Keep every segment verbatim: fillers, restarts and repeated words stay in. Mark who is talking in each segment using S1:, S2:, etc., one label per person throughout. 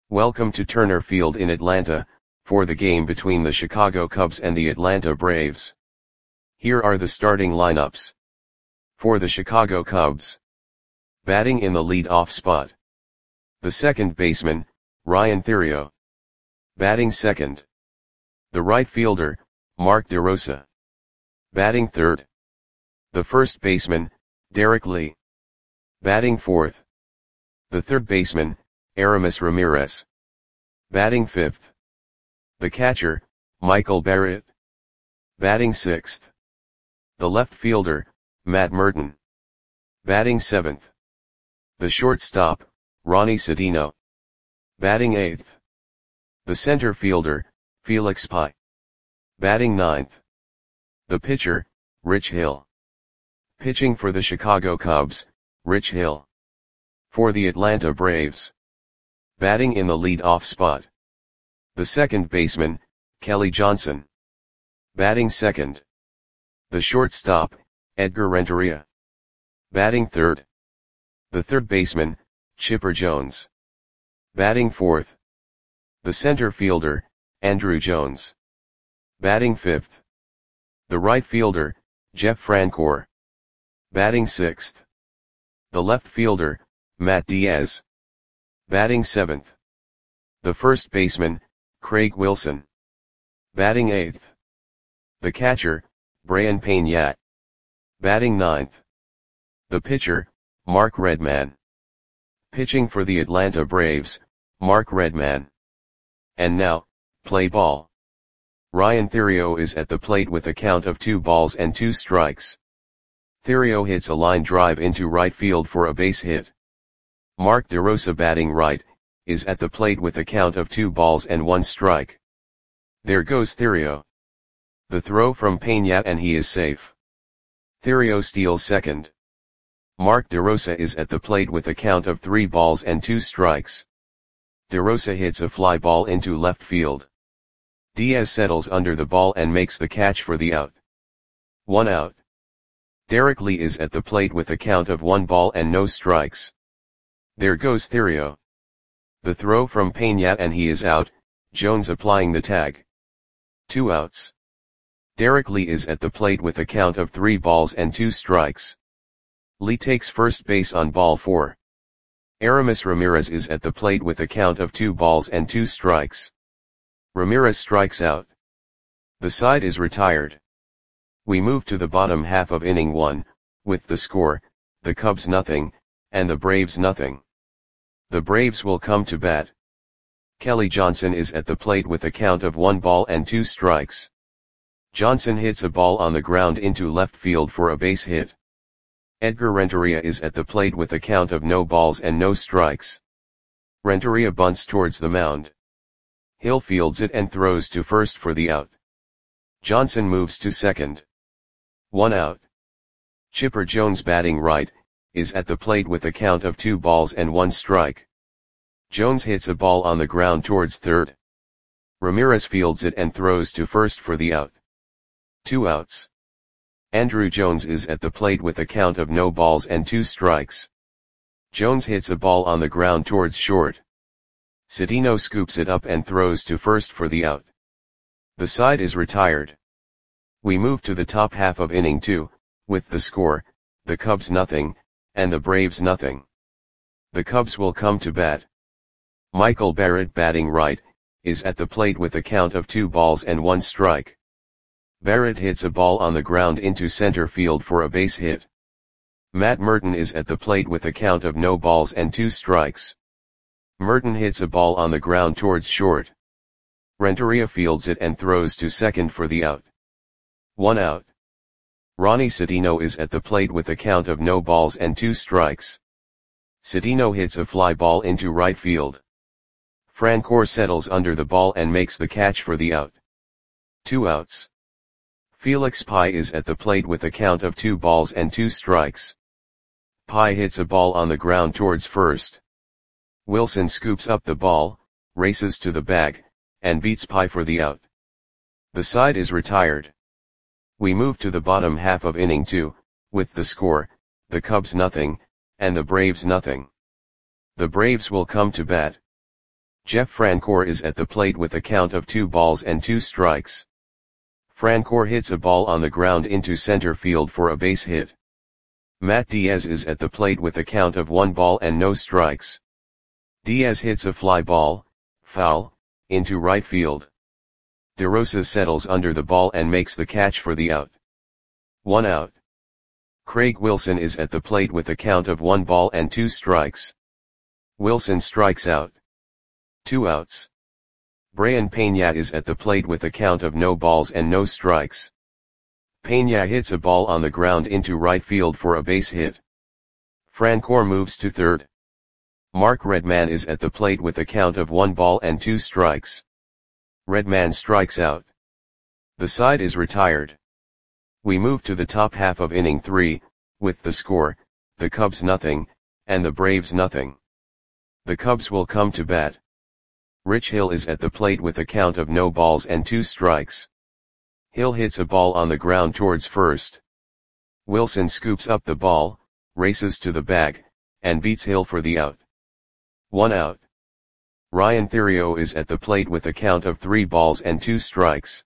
S1: Welcome to Turner Field in Atlanta, for the game between the Chicago Cubs and the Atlanta Braves. Here are the starting lineups. For the Chicago Cubs. Batting in the lead-off spot. The second baseman, Ryan Theriot. Batting second. The right fielder, Mark DeRosa. Batting third. The first baseman, Derek Lee. Batting fourth. The third baseman, Aramis Ramirez. Batting fifth. The catcher, Michael Barrett. Batting sixth. The left fielder, Matt Merton. Batting seventh. The shortstop, Ronnie Sedino. Batting eighth. The center fielder, Felix Pie. Batting ninth. The pitcher, Rich Hill. Pitching for the Chicago Cubs, Rich Hill. For the Atlanta Braves. Batting in the lead-off spot. The second baseman, Kelly Johnson. Batting second. The shortstop, Edgar Renteria. Batting third. The third baseman, Chipper Jones. Batting fourth. The center fielder, Andruw Jones. Batting fifth. The right fielder, Jeff Francoeur. Batting sixth. The left fielder, Matt Diaz. Batting seventh. The first baseman, Craig Wilson. Batting eighth. The catcher, Brayan Peña. Batting ninth. The pitcher, Mark Redman. Pitching for the Atlanta Braves, Mark Redman. And now, play ball. Ryan Theriot is at the plate with a count of two balls and two strikes. Theriot hits a line drive into right field for a base hit. Mark DeRosa, batting right, is at the plate with a count of two balls and one strike. There goes Theriot. The throw from Peña and he is safe. Theriot steals second. Mark DeRosa is at the plate with a count of three balls and two strikes. DeRosa hits a fly ball into left field. Diaz settles under the ball and makes the catch for the out. One out. Derek Lee is at the plate with a count of one ball and no strikes. There goes Theriot. The throw from Peña and he is out, Jones applying the tag. Two outs. Derek Lee is at the plate with a count of three balls and two strikes. Lee takes first base on ball four. Aramis Ramirez is at the plate with a count of two balls and two strikes. Ramirez strikes out. The side is retired. We move to the bottom half of inning one, with the score, the Cubs nothing, and the Braves nothing. The Braves will come to bat. Kelly Johnson is at the plate with a count of one ball and two strikes. Johnson hits a ball on the ground into left field for a base hit. Edgar Renteria is at the plate with a count of no balls and no strikes. Renteria bunts towards the mound. Hill fields it and throws to first for the out. Johnson moves to second. One out. Chipper Jones, batting right, is at the plate with a count of two balls and one strike. Jones hits a ball on the ground towards third. Ramirez fields it and throws to first for the out. Two outs. Andruw Jones is at the plate with a count of no balls and two strikes. Jones hits a ball on the ground towards short. Sedino scoops it up and throws to first for the out. The side is retired. We move to the top half of inning two, with the score, the Cubs nothing, and the Braves nothing. The Cubs will come to bat. Michael Barrett, batting right, is at the plate with a count of two balls and one strike. Barrett hits a ball on the ground into center field for a base hit. Matt Merton is at the plate with a count of no balls and two strikes. Merton hits a ball on the ground towards short. Renteria fields it and throws to second for the out. One out. Ronnie Sedino is at the plate with a count of no balls and two strikes. Sedino hits a fly ball into right field. Francoeur settles under the ball and makes the catch for the out. Two outs. Felix Pie is at the plate with a count of two balls and two strikes. Pie hits a ball on the ground towards first. Wilson scoops up the ball, races to the bag, and beats Pie for the out. The side is retired. We move to the bottom half of inning two, with the score, the Cubs nothing, and the Braves nothing. The Braves will come to bat. Jeff Francoeur is at the plate with a count of two balls and two strikes. Francoeur hits a ball on the ground into center field for a base hit. Matt Diaz is at the plate with a count of one ball and no strikes. Diaz hits a fly ball, foul, into right field. DeRosa settles under the ball and makes the catch for the out. One out. Craig Wilson is at the plate with a count of one ball and two strikes. Wilson strikes out. Two outs. Brayan Peña is at the plate with a count of no balls and no strikes. Peña hits a ball on the ground into right field for a base hit. Francoeur moves to third. Mark Redman is at the plate with a count of one ball and two strikes. Redman strikes out. The side is retired. We move to the top half of inning three, with the score, the Cubs nothing, and the Braves nothing. The Cubs will come to bat. Rich Hill is at the plate with a count of no balls and two strikes. Hill hits a ball on the ground towards first. Wilson scoops up the ball, races to the bag, and beats Hill for the out. One out. Ryan Theriot is at the plate with a count of three balls and two strikes.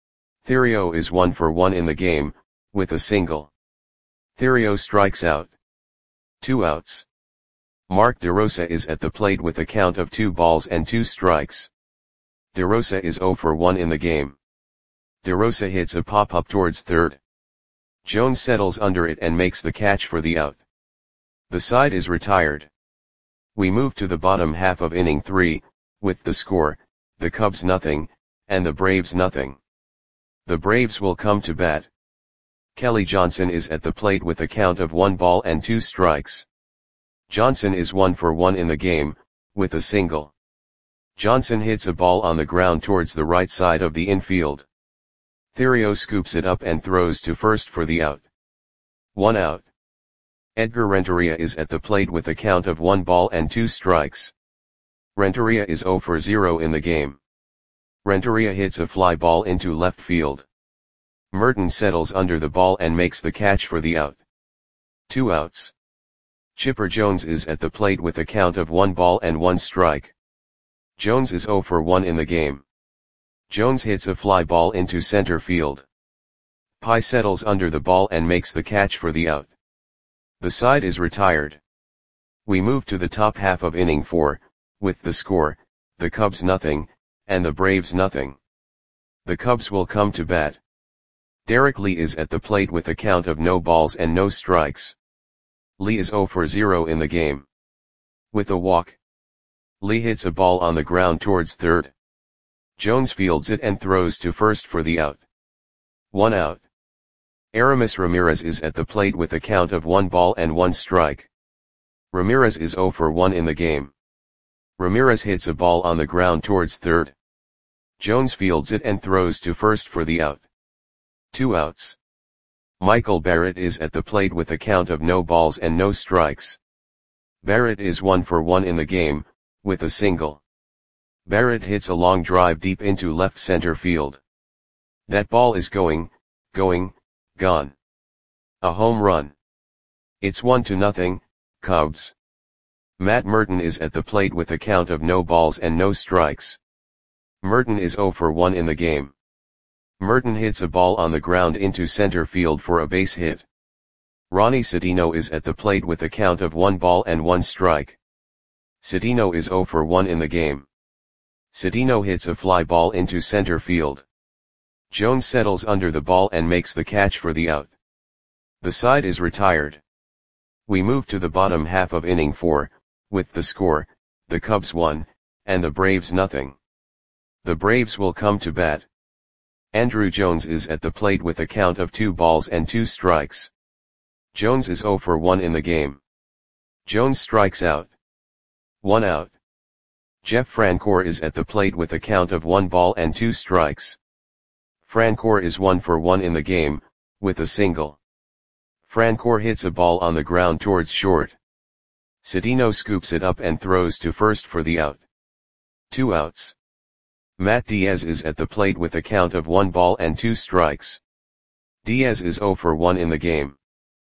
S1: Theriot is one for one in the game, with a single. Theriot strikes out. Two outs. Mark DeRosa is at the plate with a count of two balls and two strikes. DeRosa is zero for one in the game. DeRosa hits a pop-up towards third. Jones settles under it and makes the catch for the out. The side is retired. We move to the bottom half of inning three, with the score, the Cubs nothing, and the Braves nothing. The Braves will come to bat. Kelly Johnson is at the plate with a count of one ball and two strikes. Johnson is one for one in the game, with a single. Johnson hits a ball on the ground towards the right side of the infield. Theriot scoops it up and throws to first for the out. One out. Edgar Renteria is at the plate with a count of one ball and two strikes. Renteria is zero for zero in the game. Renteria hits a fly ball into left field. Merton settles under the ball and makes the catch for the out. Two outs. Chipper Jones is at the plate with a count of one ball and one strike. Jones is zero for one in the game. Jones hits a fly ball into center field. Pye settles under the ball and makes the catch for the out. The side is retired. We move to the top half of inning four, with the score, the Cubs nothing, and the Braves nothing. The Cubs will come to bat. Derek Lee is at the plate with a count of no balls and no strikes. Lee is zero for zero in the game. With a walk. Lee hits a ball on the ground towards third. Jones fields it and throws to first for the out. One out. Aramis Ramirez is at the plate with a count of one ball and one strike. Ramirez is zero for one in the game. Ramirez hits a ball on the ground towards third. Jones fields it and throws to first for the out. Two outs. Michael Barrett is at the plate with a count of no balls and no strikes. Barrett is one for one in the game, with a single. Barrett hits a long drive deep into left center field. That ball is going, going, gone. A home run. It's one to nothing, Cubs. Matt Merton is at the plate with a count of no balls and no strikes. Merton is zero for one in the game. Merton hits a ball on the ground into center field for a base hit. Ronnie Cedeno is at the plate with a count of one ball and one strike. Cedeno is zero for one in the game. Cedeno hits a fly ball into center field. Jones settles under the ball and makes the catch for the out. The side is retired. We move to the bottom half of inning four, with the score, the Cubs one, and the Braves nothing. The Braves will come to bat. Andrew Jones is at the plate with a count of two balls and two strikes. Jones is zero for one in the game. Jones strikes out. One out. Jeff Francoeur is at the plate with a count of one ball and two strikes. Francoeur is one for one in the game, with a single. Francoeur hits a ball on the ground towards short. Cedeno scoops it up and throws to first for the out. Two outs. Matt Diaz is at the plate with a count of one ball and two strikes. Diaz is zero for one in the game.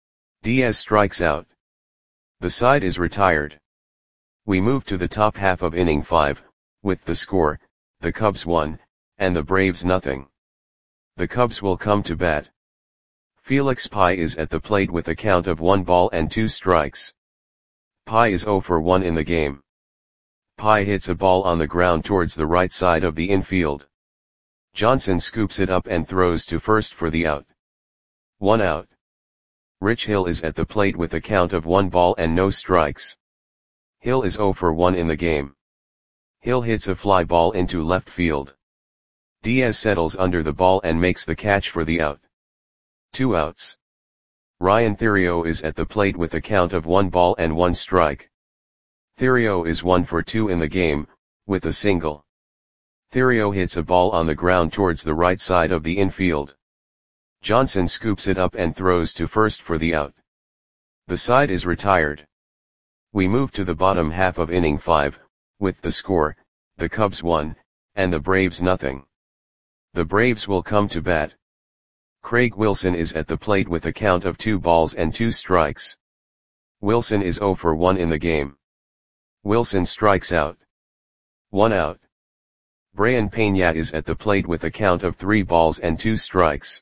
S1: Diaz strikes out. The side is retired. We move to the top half of inning five, with the score, the Cubs one, and the Braves nothing. The Cubs will come to bat. Felix Pie is at the plate with a count of one ball and two strikes. Pie is zero for one in the game. Pie hits a ball on the ground towards the right side of the infield. Johnson scoops it up and throws to first for the out. One out. Rich Hill is at the plate with a count of one ball and no strikes. Hill is zero for one in the game. Hill hits a fly ball into left field. Diaz settles under the ball and makes the catch for the out. Two outs. Ryan Theriot is at the plate with a count of one ball and one strike. Theriot is one for two in the game, with a single. Theriot hits a ball on the ground towards the right side of the infield. Johnson scoops it up and throws to first for the out. The side is retired. We move to the bottom half of inning five, with the score, the Cubs one, and the Braves nothing. The Braves will come to bat. Craig Wilson is at the plate with a count of two balls and two strikes. Wilson is zero for one in the game. Wilson strikes out. One out. Brayan Peña is at the plate with a count of three balls and two strikes.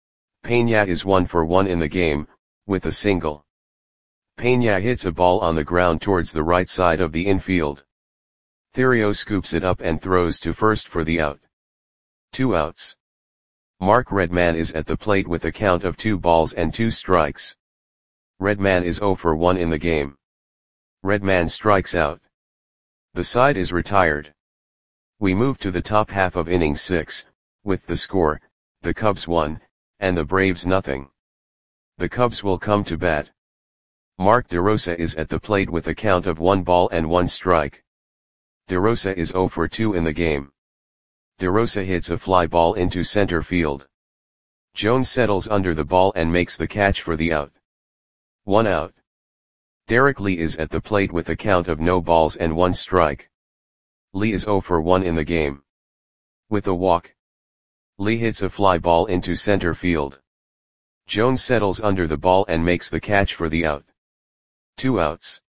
S1: Peña is one for one in the game, with a single. Peña hits a ball on the ground towards the right side of the infield. Theriot scoops it up and throws to first for the out. Two outs. Mark Redman is at the plate with a count of two balls and two strikes. Redman is zero for one in the game. Redman strikes out. The side is retired. We move to the top half of inning six, with the score, the Cubs one, and the Braves nothing. The Cubs will come to bat. Mark DeRosa is at the plate with a count of one ball and one strike. DeRosa is zero for two in the game. DeRosa hits a fly ball into center field. Jones settles under the ball and makes the catch for the out. One out. Derek Lee is at the plate with a count of no balls and one strike. Lee is zero for one in the game. With a walk. Lee hits a fly ball into center field. Jones settles under the ball and makes the catch for the out. Two outs.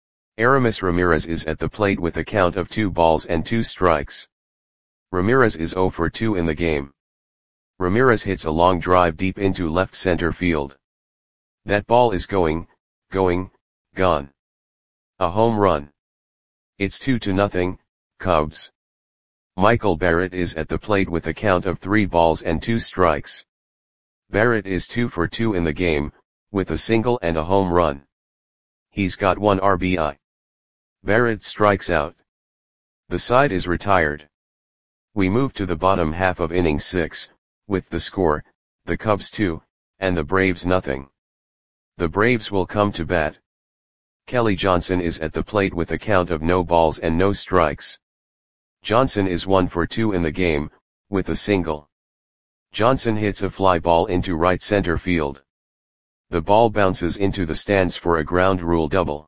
S1: Aramis Ramirez is at the plate with a count of two balls and two strikes. Ramirez is zero for two in the game. Ramirez hits a long drive deep into left center field. That ball is going, going, gone. A home run. It's two to nothing, Cubs. Michael Barrett is at the plate with a count of three balls and two strikes. Barrett is two for two in the game, with a single and a home run. He's got one R B I. Barrett strikes out. The side is retired. We move to the bottom half of inning six, with the score, the Cubs two, and the Braves nothing. The Braves will come to bat. Kelly Johnson is at the plate with a count of no balls and no strikes. Johnson is one for two in the game, with a single. Johnson hits a fly ball into right center field. The ball bounces into the stands for a ground rule double.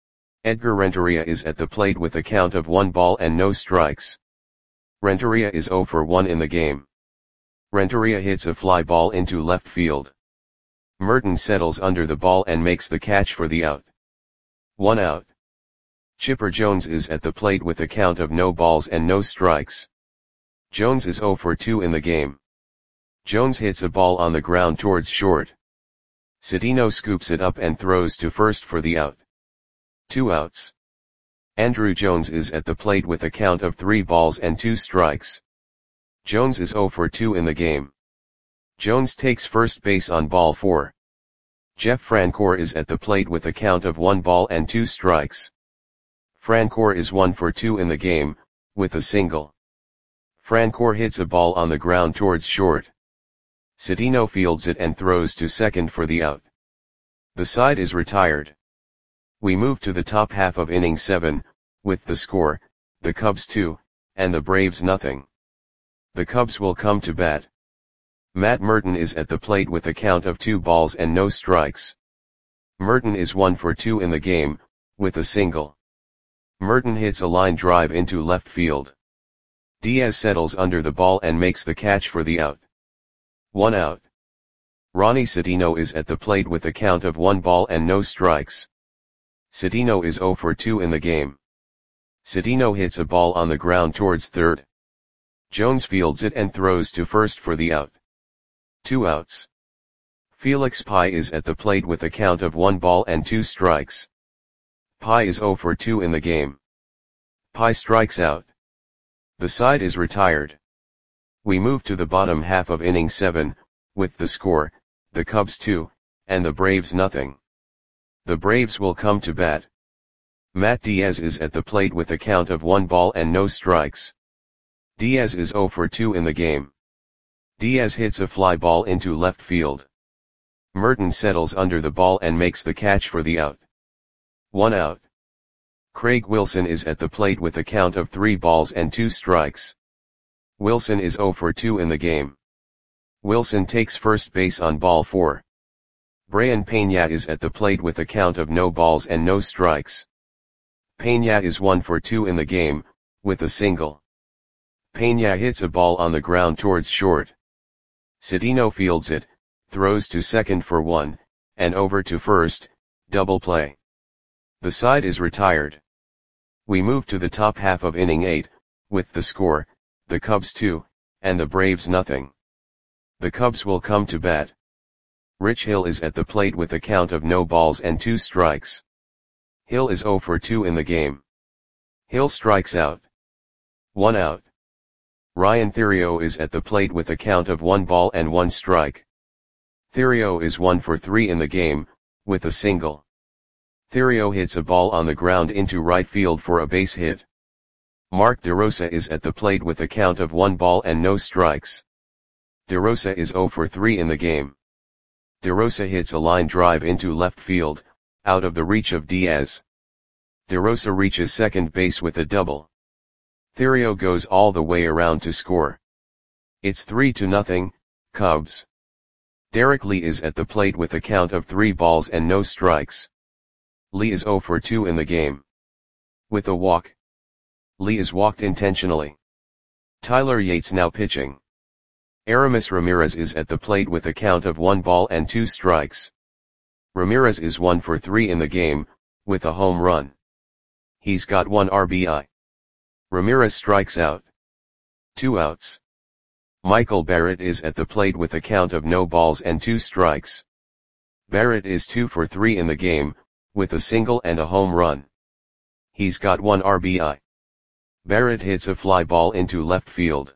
S1: Edgar Renteria is at the plate with a count of one ball and no strikes. Renteria is zero for one in the game. Renteria hits a fly ball into left field. Merton settles under the ball and makes the catch for the out. One out. Chipper Jones is at the plate with a count of no balls and no strikes. Jones is zero for two in the game. Jones hits a ball on the ground towards short. Cedeno scoops it up and throws to first for the out. Two outs. Andruw Jones is at the plate with a count of three balls and two strikes. Jones is zero for two in the game. Jones takes first base on ball four. Jeff Francoeur is at the plate with a count of one ball and two strikes. Francoeur is one for two in the game, with a single. Francoeur hits a ball on the ground towards short. Cedeno fields it and throws to second for the out. The side is retired. We move to the top half of inning seven, with the score, the Cubs two, and the Braves nothing. The Cubs will come to bat. Matt Merton is at the plate with a count of two balls and no strikes. Merton is one for two in the game, with a single. Merton hits a line drive into left field. Diaz settles under the ball and makes the catch for the out. One out. Ronnie Cedeno is at the plate with a count of one ball and no strikes. Cedeno is zero for two in the game. Citino hits a ball on the ground towards third. Jones fields it and throws to first for the out. Two outs. Felix Pie is at the plate with a count of one ball and two strikes. Pie is oh for two in the game. Pie strikes out. The side is retired. We move to the bottom half of inning seven, with the score, the Cubs two, and the Braves nothing. The Braves will come to bat. Matt Diaz is at the plate with a count of one ball and no strikes. Diaz is oh for two in the game. Diaz hits a fly ball into left field. Merton settles under the ball and makes the catch for the out. One out. Craig Wilson is at the plate with a count of three balls and two strikes. Wilson is oh for two in the game. Wilson takes first base on ball four. Brayan Peña is at the plate with a count of no balls and no strikes. Peña is one for two in the game, with a single. Peña hits a ball on the ground towards short. Citino fields it, throws to second for one, and over to first, double play. The side is retired. We move to the top half of inning eight, with the score, the Cubs two, and the Braves nothing. The Cubs will come to bat. Rich Hill is at the plate with a count of no balls and two strikes. Hill is oh for two in the game. Hill strikes out. One out. Ryan Theriot is at the plate with a count of one ball and one strike. Theriot is one for three in the game, with a single. Theriot hits a ball on the ground into right field for a base hit. Mark DeRosa is at the plate with a count of one ball and no strikes. DeRosa is oh for three in the game. DeRosa hits a line drive into left field, out of the reach of Diaz. DeRosa reaches second base with a double. Theriot goes all the way around to score. It's three to nothing, Cubs. Derek Lee is at the plate with a count of three balls and no strikes. Lee is oh for two in the game. With a walk. Lee is walked intentionally. Tyler Yates now pitching. Aramis Ramirez is at the plate with a count of one ball and two strikes. Ramirez is one for three in the game, with a home run. He's got one R B I. Ramirez strikes out. Two outs. Michael Barrett is at the plate with a count of no balls and two strikes. Barrett is two for three in the game, with a single and a home run. He's got one R B I. Barrett hits a fly ball into left field.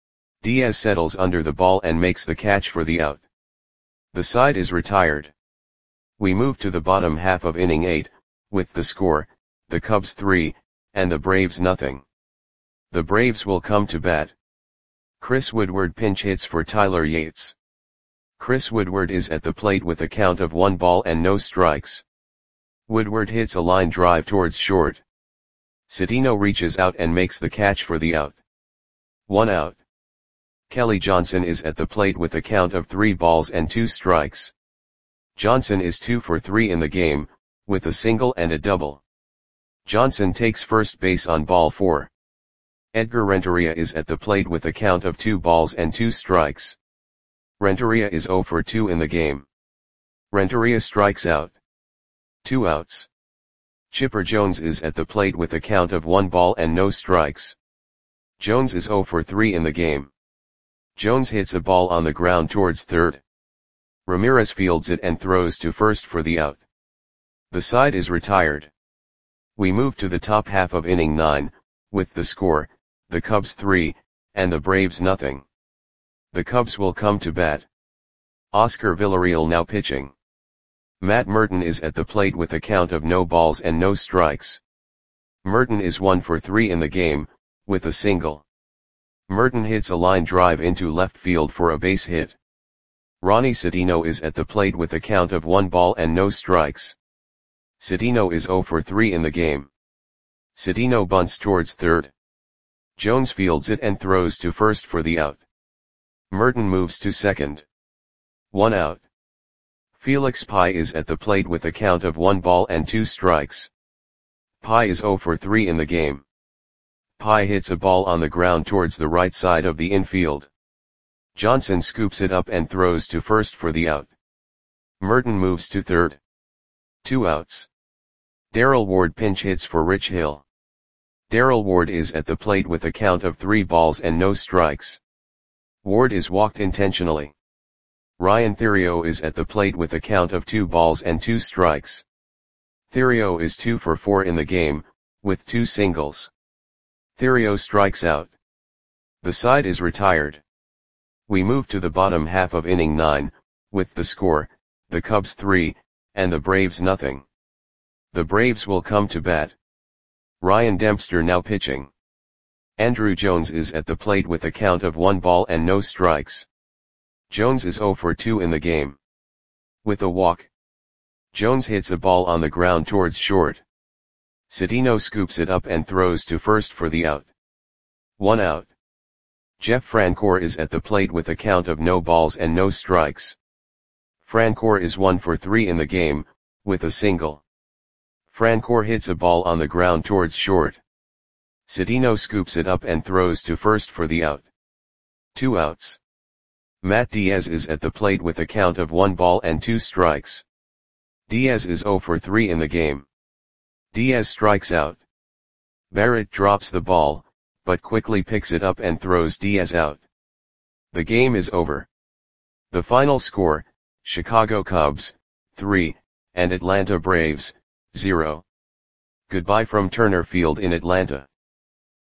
S1: Diaz settles under the ball and makes the catch for the out. The side is retired. We move to the bottom half of inning eight, with the score, the Cubs three, and the Braves nothing. The Braves will come to bat. Chris Woodward pinch hits for Tyler Yates. Chris Woodward is at the plate with a count of one ball and no strikes. Woodward hits a line drive towards short. Citino reaches out and makes the catch for the out. One out. Kelly Johnson is at the plate with a count of three balls and two strikes. Johnson is two for three in the game, with a single and a double. Johnson takes first base on ball four. Edgar Renteria is at the plate with a count of two balls and two strikes. Renteria is oh for two in the game. Renteria strikes out. Two outs. Chipper Jones is at the plate with a count of one ball and no strikes. Jones is oh for three in the game. Jones hits a ball on the ground towards third. Ramirez fields it and throws to first for the out. The side is retired. We move to the top half of inning nine, with the score, the Cubs three, and the Braves nothing. The Cubs will come to bat. Oscar Villarreal now pitching. Matt Merton is at the plate with a count of no balls and no strikes. Merton is one for three in the game, with a single. Merton hits a line drive into left field for a base hit. Ronnie Citino is at the plate with a count of one ball and no strikes. Citino is oh for three in the game. Citino bunts towards third. Jones fields it and throws to first for the out. Merton moves to second. One out. Felix Pie is at the plate with a count of one ball and two strikes. Pie is oh for three in the game. Pie hits a ball on the ground towards the right side of the infield. Johnson scoops it up and throws to first for the out. Merton moves to third. Two outs. Darrell Ward pinch hits for Rich Hill. Darrell Ward is at the plate with a count of three balls and no strikes. Ward is walked intentionally. Ryan Theriot is at the plate with a count of two balls and two strikes. Theriot is two for four in the game, with two singles. Theriot strikes out. The side is retired. We move to the bottom half of inning nine, with the score, the Cubs three, and the Braves nothing. The Braves will come to bat. Ryan Dempster now pitching. Andruw Jones is at the plate with a count of one ball and no strikes. Jones is zero for two in the game. With a walk, Jones hits a ball on the ground towards short. Cedeno scoops it up and throws to first for the out. One out. Jeff Francoeur is at the plate with a count of no balls and no strikes. Francoeur is one for three in the game, with a single. Francoeur hits a ball on the ground towards short. Cedeno scoops it up and throws to first for the out. Two outs. Matt Diaz is at the plate with a count of one ball and two strikes. Diaz is zero for three in the game. Diaz strikes out. Barrett drops the ball, but quickly picks it up and throws Diaz out. The game is over. The final score, Chicago Cubs, three, and Atlanta Braves, zero. Goodbye from Turner Field in Atlanta.